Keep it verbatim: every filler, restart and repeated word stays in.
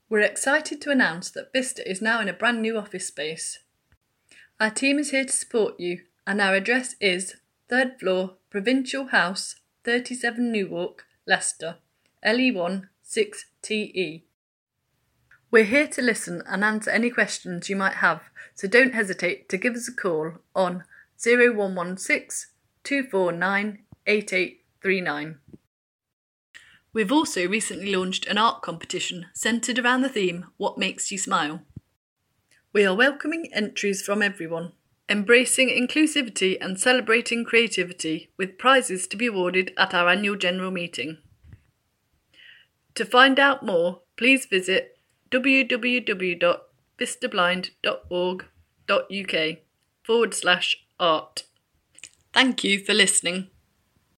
We're excited to announce that Vista is now in a brand new office space. Our team is here to support you, and our address is third floor, Provincial House, thirty-seven Newark, Leicester, L E one six T E. We're here to listen and answer any questions you might have, so don't hesitate to give us a call on zero one one six, two four nine, eight eight three nine. We've also recently launched an art competition centred around the theme What Makes You Smile. We are welcoming entries from everyone, embracing inclusivity and celebrating creativity, with prizes to be awarded at our annual general meeting. To find out more, please visit w w w dot vistablind dot org dot u k forward slash art. Thank you for listening.